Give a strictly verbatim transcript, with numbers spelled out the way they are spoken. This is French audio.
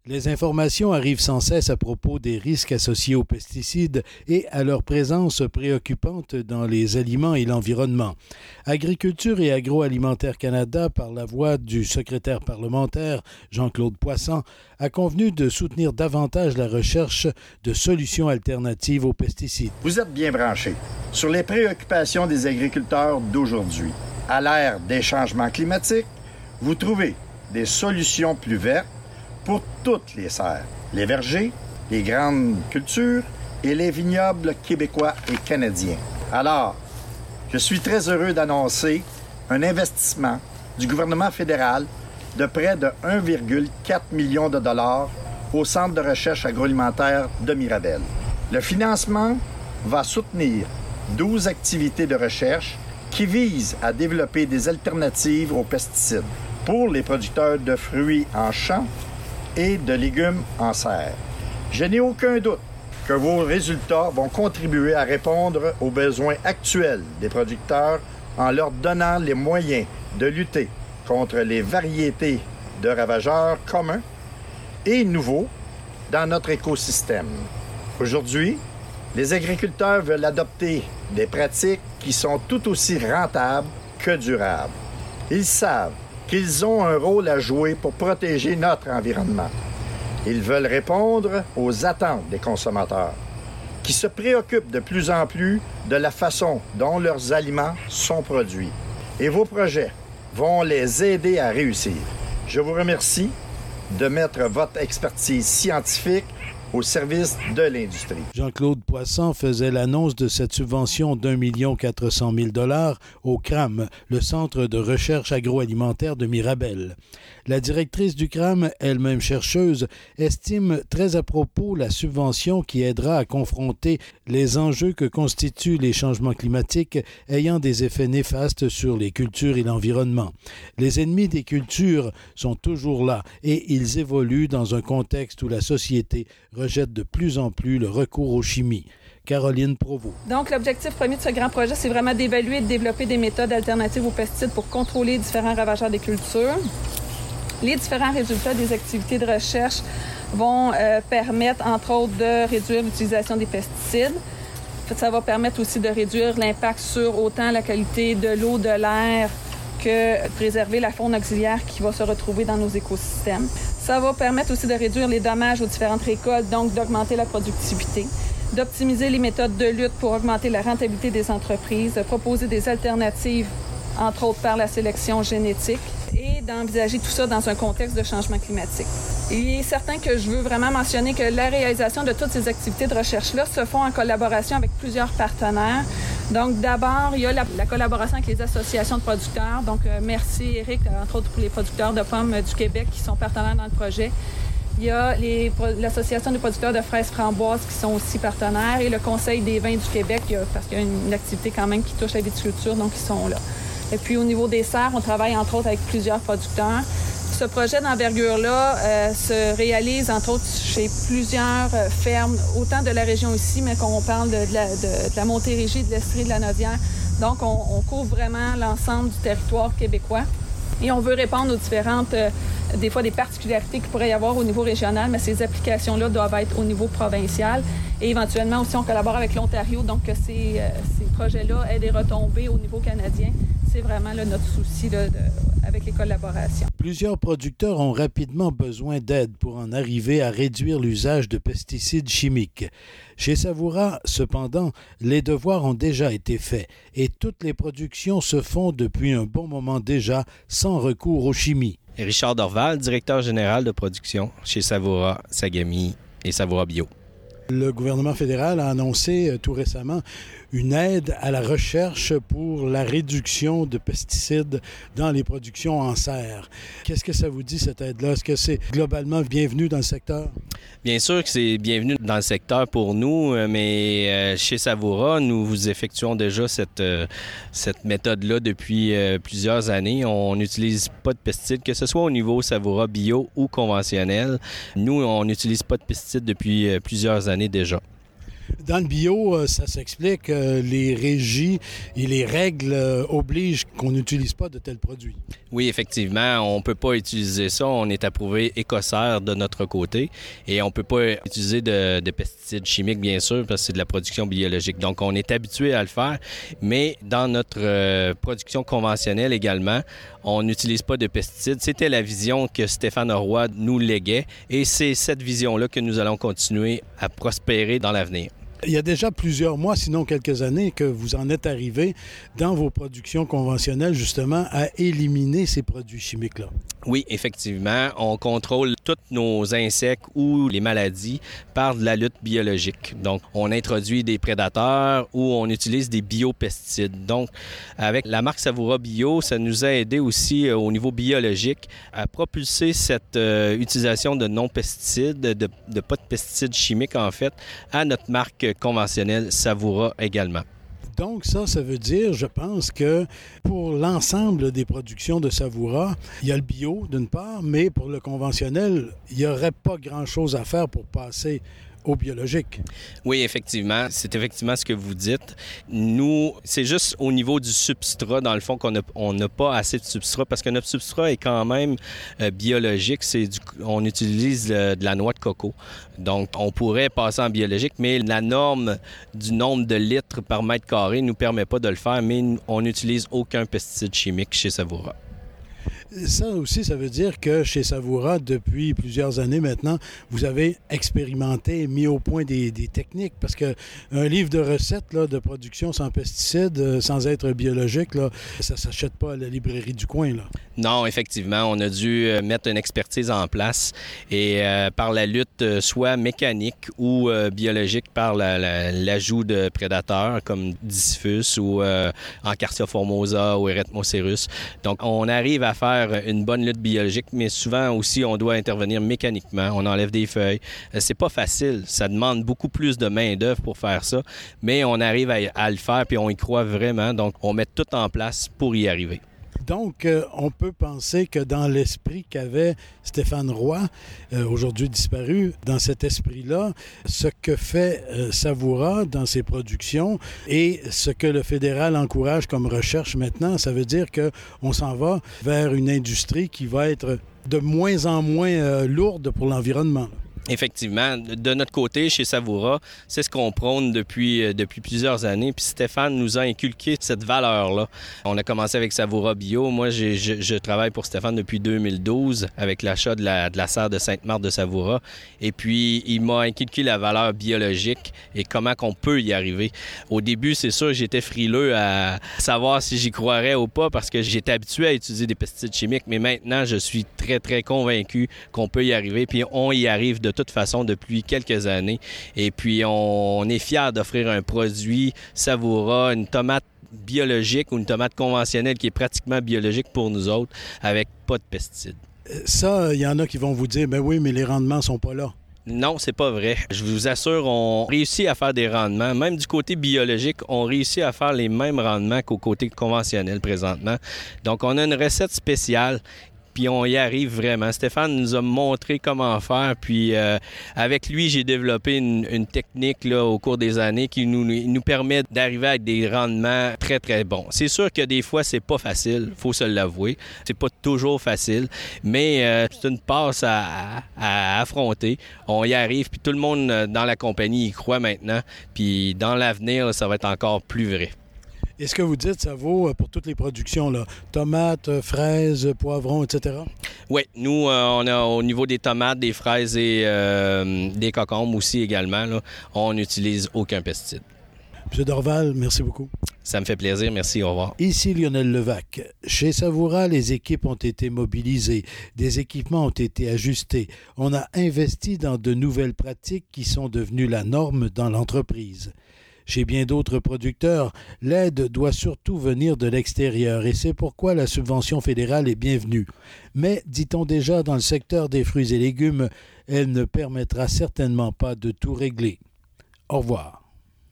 Les informations arrivent sans cesse à propos des risques associés aux pesticides et à leur présence préoccupante dans les aliments et l'environnement. Agriculture et Agroalimentaire Canada, par la voix du secrétaire parlementaire Jean-Claude Poisson, a convenu de soutenir davantage la recherche de solutions alternatives aux pesticides. Vous êtes bien branchés sur les préoccupations des agriculteurs d'aujourd'hui. À l'ère des changements climatiques, vous trouvez des solutions plus vertes pour toutes les serres, les vergers, les grandes cultures et les vignobles québécois et canadiens. Alors, je suis très heureux d'annoncer un investissement du gouvernement fédéral de près de un virgule quatre million de dollars au Centre de recherche agroalimentaire de Mirabel. Le financement va soutenir douze activités de recherche qui visent à développer des alternatives aux pesticides pour les producteurs de fruits en champ et de légumes en serre. Je n'ai aucun doute que vos résultats vont contribuer à répondre aux besoins actuels des producteurs en leur donnant les moyens de lutter contre les variétés de ravageurs communs et nouveaux dans notre écosystème. Aujourd'hui, les agriculteurs veulent adopter des pratiques qui sont tout aussi rentables que durables. Ils savent qu'ils ont un rôle à jouer pour protéger notre environnement. Ils veulent répondre aux attentes des consommateurs, qui se préoccupent de plus en plus de la façon dont leurs aliments sont produits. Et vos projets vont les aider à réussir. Je vous remercie de mettre votre expertise scientifique au service de l'industrie. Jean-Claude Poisson faisait l'annonce de cette subvention d'un million quatre cent mille dollars au C R A M, le Centre de recherche agroalimentaire de Mirabel. La directrice du C R A M, elle-même chercheuse, estime très à propos la subvention qui aidera à confronter les enjeux que constituent les changements climatiques ayant des effets néfastes sur les cultures et l'environnement. Les ennemis des cultures sont toujours là et ils évoluent dans un contexte où la société rejette de plus en plus le recours aux chimies. Caroline Provost. Donc, l'objectif premier de ce grand projet, c'est vraiment d'évaluer et de développer des méthodes alternatives aux pesticides pour contrôler différents ravageurs des cultures. Les différents résultats des activités de recherche vont euh, permettre, entre autres, de réduire l'utilisation des pesticides. Ça va permettre aussi de réduire l'impact sur autant la qualité de l'eau, de l'air, que préserver la faune auxiliaire qui va se retrouver dans nos écosystèmes. Ça va permettre aussi de réduire les dommages aux différentes récoltes, donc d'augmenter la productivité, d'optimiser les méthodes de lutte pour augmenter la rentabilité des entreprises, de proposer des alternatives, entre autres par la sélection génétique, et d'envisager tout ça dans un contexte de changement climatique. Il est certain que je veux vraiment mentionner que la réalisation de toutes ces activités de recherche-là se font en collaboration avec plusieurs partenaires. Donc, d'abord, il y a la, la collaboration avec les associations de producteurs. Donc, euh, merci, Éric, entre autres pour les producteurs de pommes du Québec qui sont partenaires dans le projet. Il y a les, l'Association des producteurs de fraises framboises qui sont aussi partenaires et le Conseil des vins du Québec, il y a, parce qu'il y a une, une activité quand même qui touche la viticulture, donc ils sont là. Et puis, au niveau des serres, on travaille entre autres avec plusieurs producteurs. Ce projet d'envergure-là euh, se réalise, entre autres, chez plusieurs euh, fermes, autant de la région ici, mais qu'on parle de, de, la, de, de la Montérégie, de l'Estrie, de la Nodière. Donc, on, on couvre vraiment l'ensemble du territoire québécois. Et on veut répondre aux différentes, euh, des fois, des particularités qu'il pourrait y avoir au niveau régional, mais ces applications-là doivent être au niveau provincial. Et éventuellement aussi, on collabore avec l'Ontario, donc que ces, euh, ces projets-là aient des retombées au niveau canadien. C'est vraiment là, notre souci là, de, avec les collaborations. Plusieurs producteurs ont rapidement besoin d'aide pour en arriver à réduire l'usage de pesticides chimiques. Chez Savoura, cependant, les devoirs ont déjà été faits et toutes les productions se font depuis un bon moment déjà sans recours aux chimies. Richard Dorval, directeur général de production chez Savoura, Sagami et Savoura Bio. Le gouvernement fédéral a annoncé euh, tout récemment une aide à la recherche pour la réduction de pesticides dans les productions en serre. Qu'est-ce que ça vous dit, cette aide-là? Est-ce que c'est globalement bienvenu dans le secteur? Bien sûr que c'est bienvenu dans le secteur pour nous, mais euh, chez Savoura, nous effectuons déjà cette, euh, cette méthode-là depuis euh, plusieurs années. On n'utilise pas de pesticides, que ce soit au niveau Savoura bio ou conventionnel. Nous, on n'utilise pas de pesticides depuis euh, plusieurs années déjà. Dans le bio, ça s'explique, les régies et les règles obligent qu'on n'utilise pas de tels produits. Oui, effectivement, on ne peut pas utiliser ça. On est approuvé écossaire de notre côté et on ne peut pas utiliser de, de pesticides chimiques, bien sûr, parce que c'est de la production biologique. Donc, on est habitué à le faire, mais dans notre euh, production conventionnelle également, on n'utilise pas de pesticides. C'était la vision que Stéphane Roy nous léguait et c'est cette vision-là que nous allons continuer à prospérer dans l'avenir. Il y a déjà plusieurs mois, sinon quelques années, que vous en êtes arrivé dans vos productions conventionnelles, justement, à éliminer ces produits chimiques-là. Oui, effectivement. On contrôle tous nos insectes ou les maladies par de la lutte biologique. Donc, on introduit des prédateurs ou on utilise des biopesticides. Donc, avec la marque Savoura Bio, ça nous a aidé aussi euh, au niveau biologique à propulser cette euh, utilisation de non-pesticides, de, de pas de pesticides chimiques, en fait, à notre marque conventionnelle Savoura également. Donc ça, ça veut dire, je pense, que pour l'ensemble des productions de Savoura, il y a le bio d'une part, mais pour le conventionnel, il n'y aurait pas grand-chose à faire pour passer au biologique. Oui, effectivement. C'est effectivement ce que vous dites. Nous, c'est juste au niveau du substrat, dans le fond, qu'on n'a on n'a pas assez de substrat parce que notre substrat est quand même euh, biologique. C'est du, on utilise le, de la noix de coco. Donc, on pourrait passer en biologique, mais la norme du nombre de litres par mètre carré ne nous permet pas de le faire, mais on n'utilise aucun pesticide chimique chez Savoura. Ça aussi, ça veut dire que chez Savoura, depuis plusieurs années maintenant, vous avez expérimenté, mis au point des, des techniques, parce qu'un livre de recettes là, de production sans pesticides, sans être biologique, là, ça ne s'achète pas à la librairie du coin. Là. Non, effectivement, on a dû mettre une expertise en place et euh, par la lutte euh, soit mécanique ou euh, biologique par la, la, l'ajout de prédateurs comme Disphus ou euh, Encartia formosa ou Eretmocerus. Donc, on arrive à faire une bonne lutte biologique, mais souvent aussi, on doit intervenir mécaniquement. On enlève des feuilles. C'est pas facile. Ça demande beaucoup plus de main-d'œuvre pour faire ça, mais on arrive à, à le faire puis on y croit vraiment. Donc, on met tout en place pour y arriver. Donc, euh, on peut penser que dans l'esprit qu'avait Stéphane Roy, euh, aujourd'hui disparu, dans cet esprit-là, ce que fait euh, Savoura dans ses productions et ce que le fédéral encourage comme recherche maintenant, ça veut dire qu'on s'en va vers une industrie qui va être de moins en moins euh, lourde pour l'environnement. Effectivement, de notre côté, chez Savoura, c'est ce qu'on prône depuis, depuis plusieurs années. Puis Stéphane nous a inculqué cette valeur-là. On a commencé avec Savoura Bio. Moi, j'ai, je, je travaille pour Stéphane depuis deux mille douze avec l'achat de la, de la serre de Sainte-Marthe de Savoura. Et puis, il m'a inculqué la valeur biologique et comment qu'on peut y arriver. Au début, c'est sûr, j'étais frileux à savoir si j'y croirais ou pas parce que j'étais habitué à utiliser des pesticides chimiques. Mais maintenant, je suis très, très convaincu qu'on peut y arriver. Puis, on y arrive de de toute façon depuis quelques années. Et puis, on, on est fiers d'offrir un produit Savoura, une tomate biologique ou une tomate conventionnelle qui est pratiquement biologique pour nous autres, avec pas de pesticides. Ça, il y en a qui vont vous dire, ben oui, mais les rendements sont pas là. Non, c'est pas vrai. Je vous assure, on réussit à faire des rendements. Même du côté biologique, on réussit à faire les mêmes rendements qu'au côté conventionnel présentement. Donc, on a une recette spéciale. Puis on y arrive vraiment. Stéphane nous a montré comment faire. Puis euh, avec lui, j'ai développé une, une technique là, au cours des années qui nous, nous permet d'arriver avec des rendements très, très bons. C'est sûr que des fois, c'est pas facile, faut se l'avouer. C'est pas toujours facile, mais euh, c'est une passe à, à, à affronter. On y arrive, puis tout le monde dans la compagnie y croit maintenant. Puis dans l'avenir, là, ça va être encore plus vrai. Et ce que vous dites, ça vaut pour toutes les productions, là, tomates, fraises, poivrons, et cetera? Oui, nous, euh, on a au niveau des tomates, des fraises et euh, des concombres aussi également, là, on n'utilise aucun pesticide. M. Dorval, merci beaucoup. Ça me fait plaisir. Merci. Au revoir. Ici Lionel Levac. Chez Savoura, les équipes ont été mobilisées. Des équipements ont été ajustés. On a investi dans de nouvelles pratiques qui sont devenues la norme dans l'entreprise. Chez bien d'autres producteurs, l'aide doit surtout venir de l'extérieur et c'est pourquoi la subvention fédérale est bienvenue. Mais, dit-on déjà dans le secteur des fruits et légumes, elle ne permettra certainement pas de tout régler. Au revoir.